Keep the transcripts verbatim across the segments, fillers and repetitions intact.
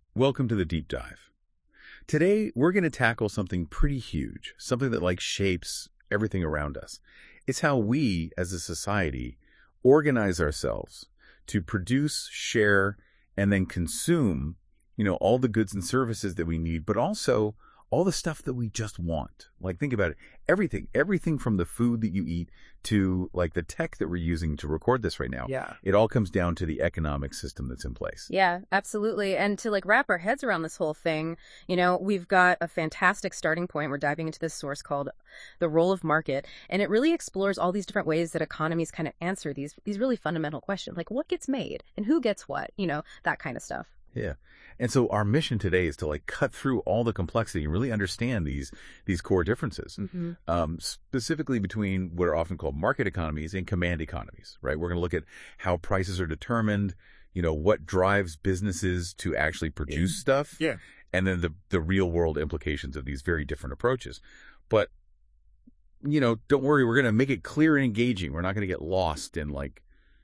Welcome to the deep dive. Today, we're going to tackle something pretty huge, something that like shapes everything around us. It's how we, as a society, organize ourselves to produce, share, and then consume, you know, all the goods and services that we need, but also all the stuff that we just want. Like, think about it. Everything, everything from the food that you eat to like the tech that we're using to record this right now. Yeah. It all comes down to the economic system that's in place. Yeah, absolutely. And to like wrap our heads around this whole thing, you know, we've got a fantastic starting point. We're diving into this source called The Role of Market, and it really explores all these different ways that economies kind of answer these these really fundamental questions, like what gets made and who gets what, you know, that kind of stuff. Yeah. And so our mission today is to like cut through all the complexity and really understand these these core differences, Mm-hmm. um, specifically between what are often called market economies and command economies, right? We're going to look at how prices are determined, you know, what drives businesses to actually produce stuff, Yeah. and then the, the real world implications of these very different approaches. But, you know, don't worry, we're going to make it clear and engaging. We're not going to get lost in like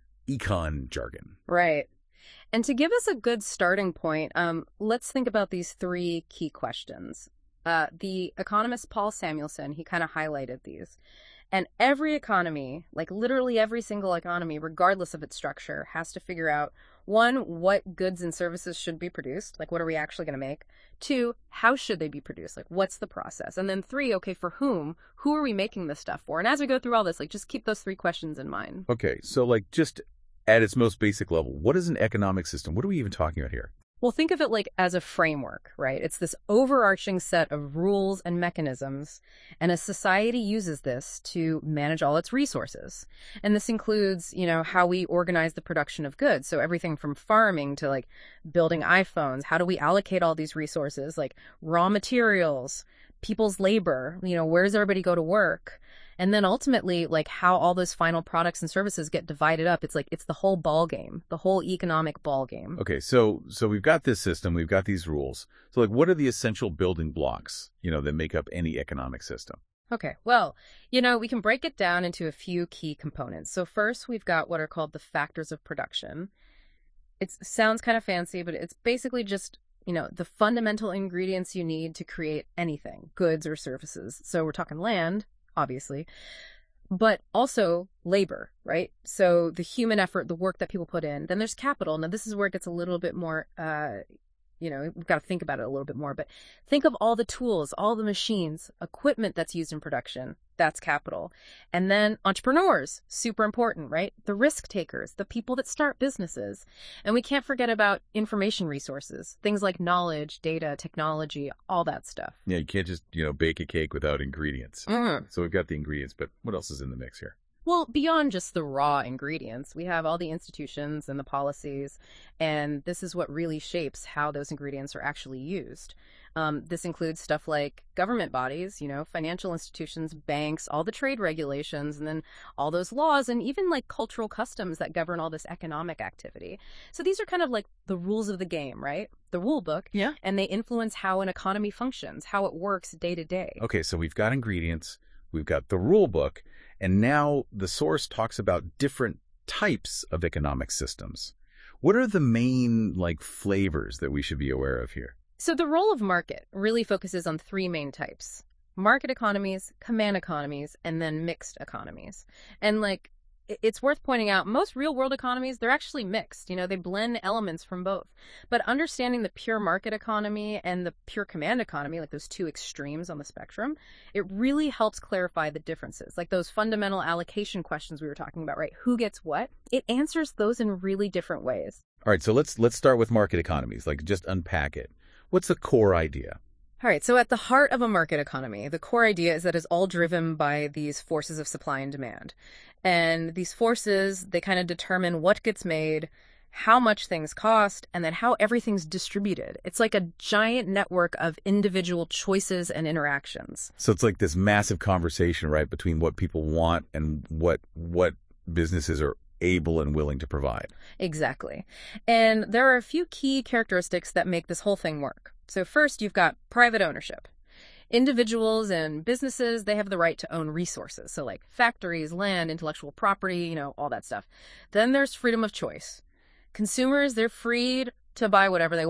econ jargon. Right. And to give us a good starting point, um, let's think about these three key questions. Uh, the economist Paul Samuelson, he kind of highlighted these. And every economy, like literally every single economy, regardless of its structure, has to figure out, one, what goods and services should be produced? Like, what are we actually going to make? Two, how should they be produced? Like, what's the process? And then three, okay, for whom? Who are we making this stuff for? And as we go through all this, like, just keep those three questions in mind. Okay. So like just at its most basic level, what is an economic system? What are we even talking about here? Well, think of it like as a framework, right? It's this overarching set of rules and mechanisms, and a society uses this to manage all its resources. And this includes, you know, how we organize the production of goods. So everything from farming to like building iPhones. How do we allocate all these resources, like raw materials, people's labor, you know, where does everybody go to work? And then ultimately, like how all those final products and services get divided up. It's like, it's the whole ball game, the whole economic ball game. Okay, so so we've got this system, we've got these rules. So like what are the essential building blocks, you know, that make up any economic system? Okay, well, you know, we can break it down into a few key components. So first, we've got what are called the factors of production. It sounds kind of fancy, but it's basically just, you know, the fundamental ingredients you need to create anything, goods or services. So we're talking land, obviously, but also labor, right? So the human effort, the work that people put in. Then there's capital. Now, this is where it gets a little bit more, uh, you know, we've got to think about it a little bit more. But think of all the tools, all the machines, equipment that's used in production. That's capital. And then entrepreneurs, super important, right? The risk takers, the people that start businesses. And we can't forget about information resources, things like knowledge, data, technology, all that stuff. Yeah, you can't just, you know, bake a cake without ingredients. Mm. So we've got the ingredients, but what else is in the mix here? Well, beyond just the raw ingredients, we have all the institutions and the policies, and this is what really shapes how those ingredients are actually used. Um, this includes stuff like government bodies, you know, financial institutions, banks, all the trade regulations, and then all those laws, and even like cultural customs that govern all this economic activity. So these are kind of like the rules of the game, right? The rule book. Yeah. And they influence how an economy functions, how it works day to day. Okay, so we've got ingredients, we've got the rule book, and now the source talks about different types of economic systems. What are the main like flavors that we should be aware of here? So the role of market really focuses on three main types: market economies, command economies, and then mixed economies. And like, it's worth pointing out, most real world economies, they're actually mixed. You know, they blend elements from both. But understanding the pure market economy and the pure command economy, like those two extremes on the spectrum, it really helps clarify the differences. Like those fundamental allocation questions we were talking about, right? Who gets what? It answers those in really different ways. All right, so let's let's start with market economies, like just unpack it. What's the core idea? All right, so at the heart of a market economy, the core idea is that it's all driven by these forces of supply and demand. And these forces, they kind of determine what gets made, how much things cost, and then how everything's distributed. It's like a giant network of individual choices and interactions. So it's like this massive conversation, right, between what people want and what what businesses are able and willing to provide. Exactly. And there are a few key characteristics that make this whole thing work. So first, you've got private ownership. Individuals and businesses, they have the right to own resources. So like factories, land, intellectual property, you know, all that stuff. Then there's freedom of choice. Consumers, they're free to buy whatever they want.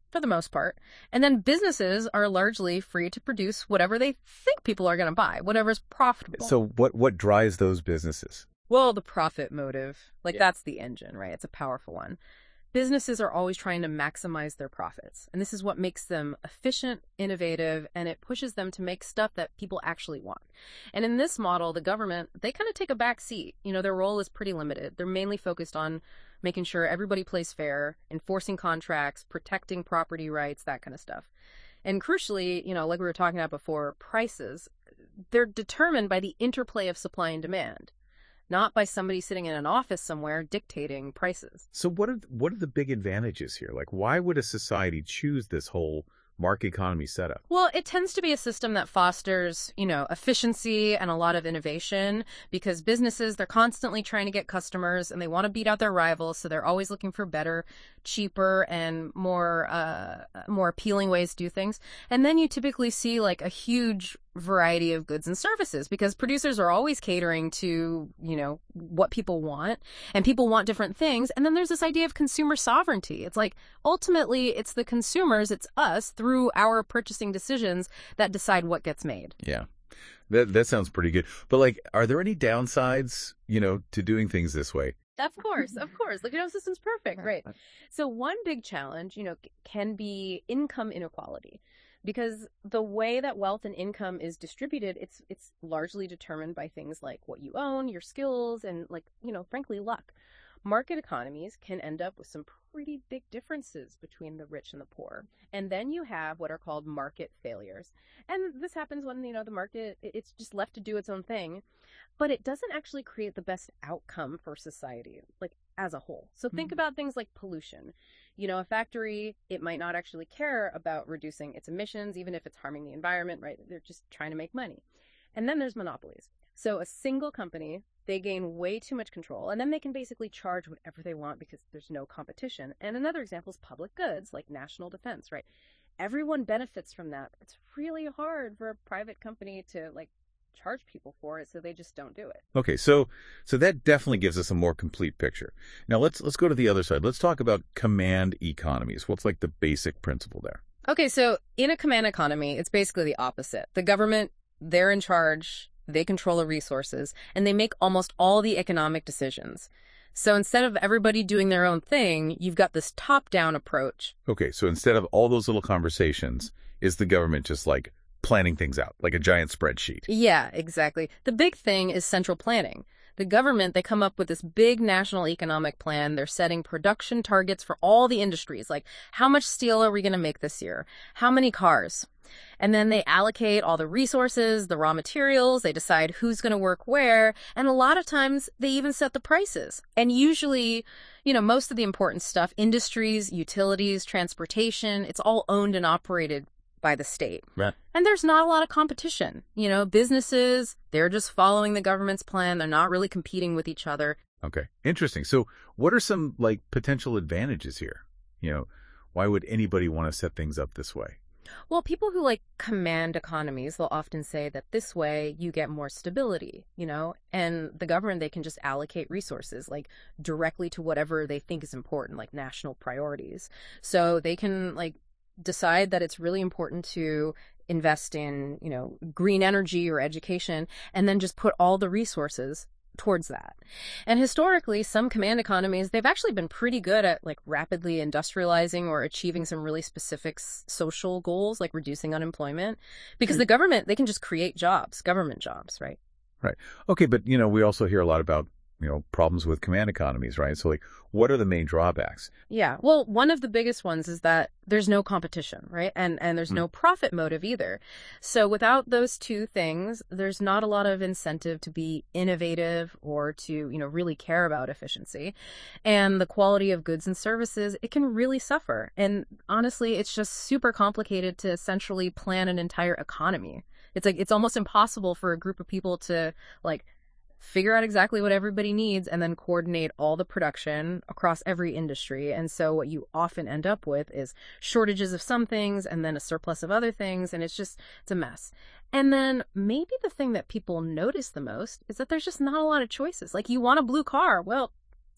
for the most part. And then businesses are largely free to produce whatever they think people are going to buy, whatever's profitable. So what, what drives those businesses? Well, the profit motive, like Yeah. that's the engine, right? It's a powerful one. Businesses are always trying to maximize their profits. And this is what makes them efficient, innovative, and it pushes them to make stuff that people actually want. And in this model, the government, they kind of take a back seat. You know, their role is pretty limited. They're mainly focused on making sure everybody plays fair, enforcing contracts, protecting property rights, that kind of stuff. And crucially, you know, like we were talking about before, prices, they're determined by the interplay of supply and demand, not by somebody sitting in an office somewhere dictating prices. So what are what are the big advantages here? Like, why would a society choose this whole market economy setup? Well, it tends to be a system that fosters, you know, efficiency and a lot of innovation because businesses, they're constantly trying to get customers and they want to beat out their rivals. So they're always looking for better, cheaper, and more uh, more appealing ways to do things. And then you typically see like a huge variety of goods and services because producers are always catering to, you know, what people want and people want different things. And then there's this idea of consumer sovereignty. It's like ultimately it's the consumers, it's us through our purchasing decisions that decide what gets made. Yeah. That that sounds pretty good. But like, are there any downsides, you know, to doing things this way? Of course, of course. Like, you know, system's perfect, right? So one big challenge, you know, can be income inequality. Because the way that wealth and income is distributed, it's it's largely determined by things like what you own, your skills, and like, you know, frankly, luck. Market economies can end up with some pretty big differences between the rich and the poor. And then you have what are called market failures. And this happens when, you know, the market, it's just left to do its own thing. But it doesn't actually create the best outcome for society, like as a whole. So think Mhm. about things like pollution. You know, a factory, it might not actually care about reducing its emissions, even if it's harming the environment, right? They're just trying to make money. And then there's monopolies. So a single company, they gain way too much control, and then they can basically charge whatever they want because there's no competition. And another example is public goods, like national defense, right? Everyone benefits from that. It's really hard for a private company to, like, charge people for it, so they just don't do it. Okay, so so that definitely gives us a more complete picture. Now let's let's go to the other side. Let's talk about command economies. What's like the basic principle there? Okay, so in a command economy, it's basically the opposite. The government, they're in charge, they control the resources, and they make almost all the economic decisions. So instead of everybody doing their own thing, you've got this top-down approach. Okay, so instead of all those little conversations, is the government just like planning things out, like a giant spreadsheet? Yeah, exactly. The big thing is central planning. The government, they come up with this big national economic plan. They're setting production targets for all the industries, like how much steel are we going to make this year? How many cars? And then they allocate all the resources, the raw materials, they decide who's going to work where, and a lot of times they even set the prices. And usually, you know, most of the important stuff, industries, utilities, transportation, it's all owned and operated by the state. Right. And there's not a lot of competition. You know, businesses, they're just following the government's plan. They're not really competing with each other. Okay, interesting. So what are some like potential advantages here? You know, why would anybody want to set things up this way? Well, people who like command economies, they'll often say that this way you get more stability, you know, and the government, they can just allocate resources like directly to whatever they think is important, like national priorities. So they can like decide that it's really important to invest in, you know, green energy or education, and then just put all the resources towards that. And historically, some command economies, they've actually been pretty good at like rapidly industrializing or achieving some really specific s- social goals, like reducing unemployment, because the government, they can just create jobs, government jobs, right? Right. Okay, but you know, we also hear a lot about, you know, problems with command economies, right? So like, what are the main drawbacks? Yeah. Well, one of the biggest ones is that there's no competition, right? And and there's Mm. no profit motive either. So without those two things, there's not a lot of incentive to be innovative or to, you know, really care about efficiency. And the quality of goods and services, it can really suffer. And honestly, it's just super complicated to centrally plan an entire economy. It's like it's almost impossible for a group of people to like figure out exactly what everybody needs and then coordinate all the production across every industry. And so what you often end up with is shortages of some things and then a surplus of other things. And it's just, it's a mess. And then maybe the thing that people notice the most is that there's just not a lot of choices. Like you want a blue car. Well,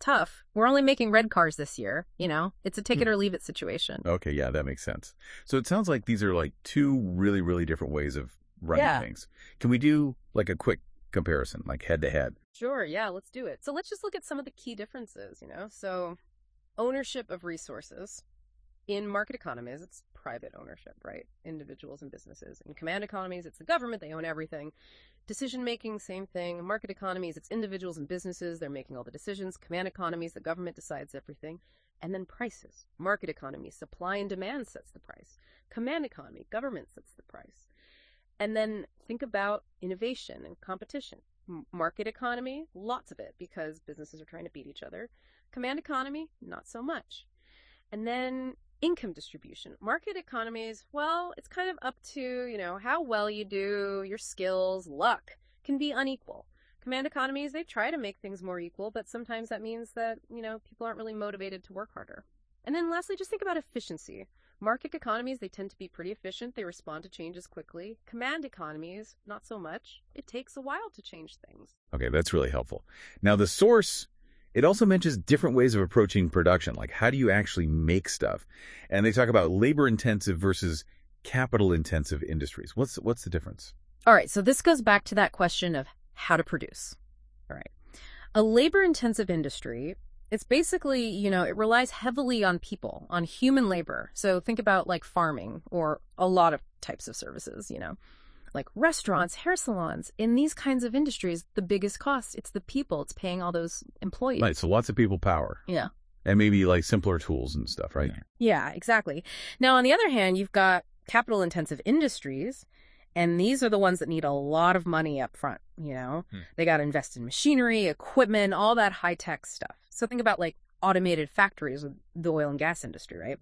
tough. We're only making red cars this year. You know, it's a take Hmm. it or leave it situation. Okay, yeah, that makes sense. So it sounds like these are like two really, really different ways of running Yeah. things. Can we do like a quick comparison, like head to head? Sure, yeah, let's do it. So let's just look at some of the key differences, you know? So ownership of resources. In market economies, it's private ownership, right? Individuals and businesses. In command economies, it's the government, they own everything. Decision making, same thing. In market economies, it's individuals and businesses, they're making all the decisions. Command economies, the government decides everything. And then prices. Market economy, supply and demand sets the price. Command economy, government sets the price. And then think about innovation and competition. M- Market economy, lots of it because businesses are trying to beat each other. Command economy, not so much. And then income distribution. Market economies, well, it's kind of up to, you know, how well you do, your skills, luck can be unequal. Command economies, they try to make things more equal, but sometimes that means that, you know, people aren't really motivated to work harder. And then lastly, just think about efficiency. Market economies, they tend to be pretty efficient. They respond to changes quickly. Command economies, not so much. It takes a while to change things. Okay, that's really helpful. Now, the source, it also mentions different ways of approaching production, like how do you actually make stuff? And they talk about labor-intensive versus capital-intensive industries. What's what's the difference? All right, so this goes back to that question of how to produce. All right. A labor-intensive industry, it's basically, you know, it relies heavily on people, on human labor. So think about like farming or a lot of types of services, you know, like restaurants, hair salons. In these kinds of industries, the biggest cost, it's the people. It's paying all those employees. Right, so lots of people power. Yeah. And maybe like simpler tools and stuff, right? Yeah, exactly. Now, on the other hand, you've got capital-intensive industries, and these are the ones that need a lot of money up front, you know? Hmm. They got to invest in machinery, equipment, all that high-tech stuff. So think about like automated factories with the oil and gas industry, right?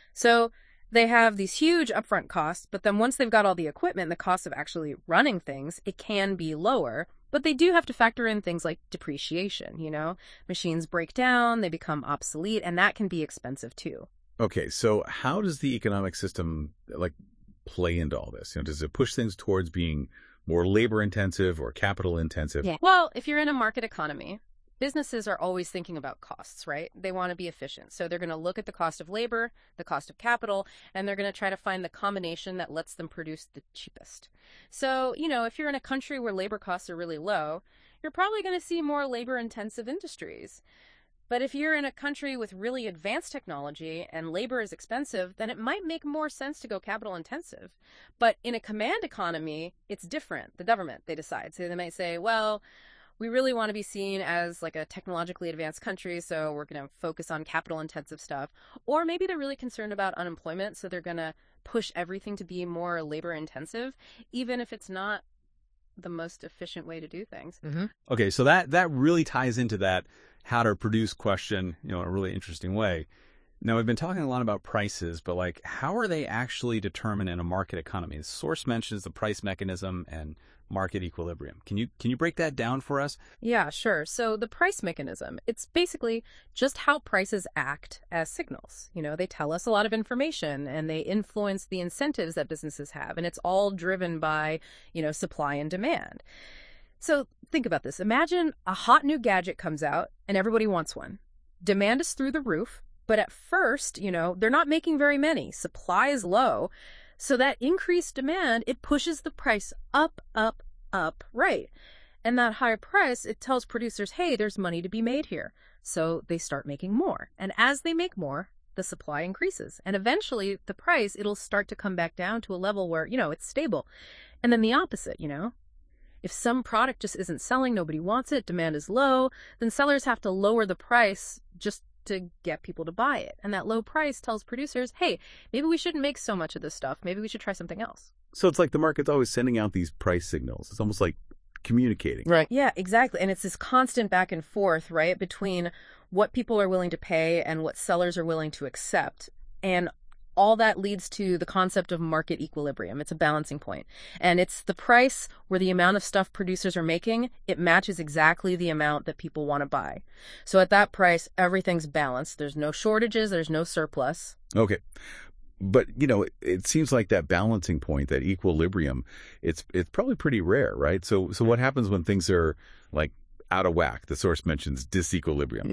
So they have these huge upfront costs, but then once they've got all the equipment, the cost of actually running things, it can be lower. But they do have to factor in things like depreciation, you know? Machines break down, they become obsolete, and that can be expensive too. Okay, so how does the economic system like play into all this? You know, does it push things towards being more labor-intensive or capital-intensive? Yeah. Well, if you're in a market economy, businesses are always thinking about costs, right? They want to be efficient. So they're going to look at the cost of labor, the cost of capital, and they're going to try to find the combination that lets them produce the cheapest. So, you know, if you're in a country where labor costs are really low, you're probably going to see more labor-intensive industries. But if you're in a country with really advanced technology and labor is expensive, then it might make more sense to go capital intensive. But in a command economy, it's different. The government, they decide. So they might say, well, we really want to be seen as like a technologically advanced country, so we're going to focus on capital intensive stuff. Or maybe they're really concerned about unemployment, so they're going to push everything to be more labor intensive, even if it's not the most efficient way to do things. Mm-hmm. Okay, so that that really ties into that how to produce question, you know, in a really interesting way. Now, we've been talking a lot about prices, but like, how are they actually determined in a market economy? The source mentions the price mechanism and market equilibrium. Can you can you break that down for us? Yeah, sure. So the price mechanism, it's basically just how prices act as signals. You know, they tell us a lot of information and they influence the incentives that businesses have. And it's all driven by, you know, supply and demand. So think about this. Imagine a hot new gadget comes out and everybody wants one. Demand is through the roof, but at first, you know, they're not making very many. Supply is low. So that increased demand, it pushes the price up, up, up, right? And that higher price, it tells producers, hey, there's money to be made here. So they start making more. And as they make more, the supply increases. And eventually the price, it'll start to come back down to a level where, you know, it's stable. And then the opposite, you know, if some product just isn't selling, nobody wants it, demand is low, then sellers have to lower the price just to get people to buy it. And that low price tells producers, hey, maybe we shouldn't make so much of this stuff. Maybe we should try something else. So it's like the market's always sending out these price signals. It's almost like communicating. Right. Yeah, exactly. And it's this constant back and forth, right, between what people are willing to pay and what sellers are willing to accept. And all that leads to the concept of market equilibrium. It's a balancing point. And it's the price where the amount of stuff producers are making, it matches exactly the amount that people want to buy. So at that price, everything's balanced. There's no shortages. There's no surplus. Okay. But, you know, it, it seems like that balancing point, that equilibrium, it's it's probably pretty rare, right? So so what happens when things are like out of whack? The source mentions disequilibrium, right?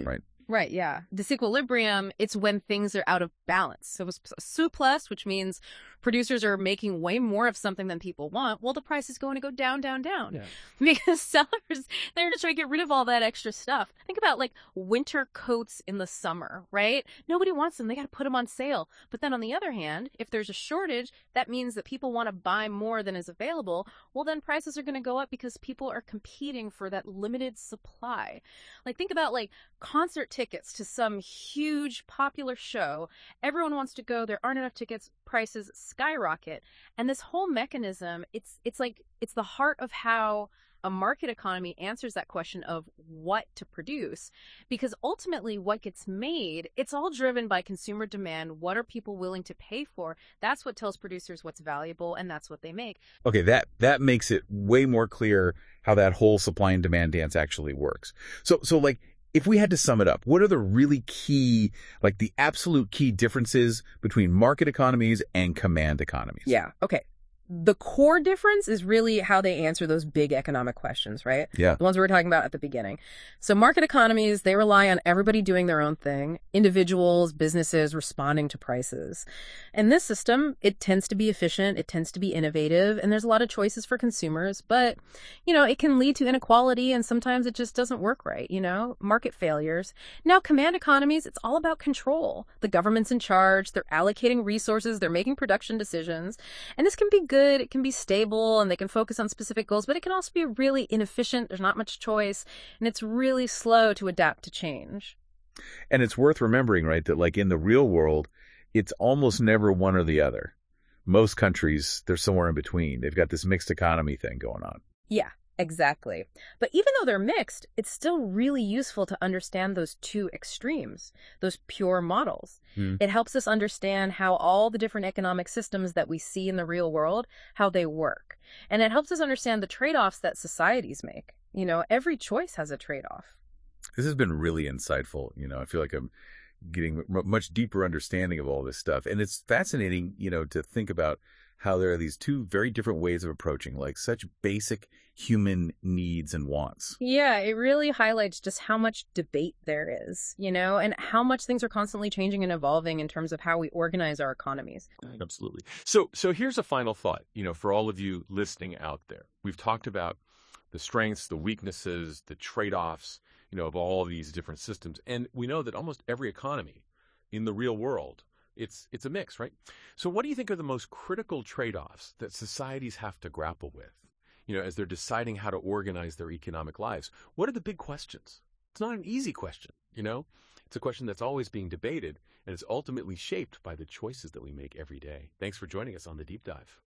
Right, yeah. Disequilibrium, it's when things are out of balance. So it's surplus, which means producers are making way more of something than people want. Well, the price is going to go down, down, down. Yeah. Because sellers, they're just trying to get rid of all that extra stuff. Think about like winter coats in the summer, right? Nobody wants them. They got to put them on sale. But then on the other hand, if there's a shortage, that means that people want to buy more than is available. Well, then prices are going to go up because people are competing for that limited supply. Like think about like concert tickets to some huge popular show. Everyone wants to go. There aren't enough tickets. Prices skyrocket. And this whole mechanism, it's it's like it's the heart of how a market economy answers that question of what to produce, because ultimately what gets made, it's all driven by consumer demand. What are people willing to pay for? That's what tells producers what's valuable, and that's what they make. Okay, that that makes it way more clear how that whole supply and demand dance actually works. So so like if we had to sum it up, what are the really key, like the absolute key differences between market economies and command economies? Yeah. Okay. The core difference is really how they answer those big economic questions, right? Yeah. The ones we were talking about at the beginning. So market economies, they rely on everybody doing their own thing, individuals, businesses responding to prices. And this system, it tends to be efficient, it tends to be innovative, and there's a lot of choices for consumers, but, you know, it can lead to inequality and sometimes it just doesn't work right, you know, market failures. Now, command economies, it's all about control. The government's in charge, they're allocating resources, they're making production decisions, and this can be good. Good, it can be stable, and they can focus on specific goals, but it can also be really inefficient. There's not much choice, and it's really slow to adapt to change. And it's worth remembering, right, that like in the real world, it's almost never one or the other. Most countries, they're somewhere in between. They've got this mixed economy thing going on. Yeah. Exactly. But even though they're mixed, it's still really useful to understand those two extremes, those pure models. Mm. It helps us understand how all the different economic systems that we see in the real world, how they work. And it helps us understand the trade-offs that societies make. You know, every choice has a trade-off. This has been really insightful. You know, I feel like I'm getting a much deeper understanding of all this stuff. And it's fascinating, you know, to think about how there are these two very different ways of approaching like such basic human needs and wants. Yeah, it really highlights just how much debate there is, you know, and how much things are constantly changing and evolving in terms of how we organize our economies. Absolutely. So so here's a final thought, you know, for all of you listening out there. We've talked about the strengths, the weaknesses, the trade-offs, you know, of all of these different systems. And we know that almost every economy in the real world, It's it's a mix, right? So what do you think are the most critical trade-offs that societies have to grapple with, you know, as they're deciding how to organize their economic lives? What are the big questions? It's not an easy question, you know? It's a question that's always being debated, and it's ultimately shaped by the choices that we make every day. Thanks for joining us on The Deep Dive.